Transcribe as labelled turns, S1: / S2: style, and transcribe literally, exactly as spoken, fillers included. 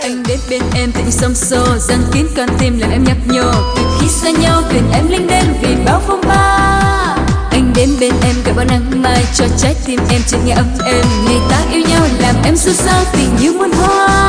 S1: Anh đến bên em tình sông xô, giăng kín con tim làm em nhấp nhô. Từ khi xa nhau thuyền em lênh đênh vì bao phong ba. Anh đến bên em gặp bao nắng mai cho trái tim em chợt nghe ấm êm. Ngày ta yêu nhau làm em xôn xao tình như muôn hoa.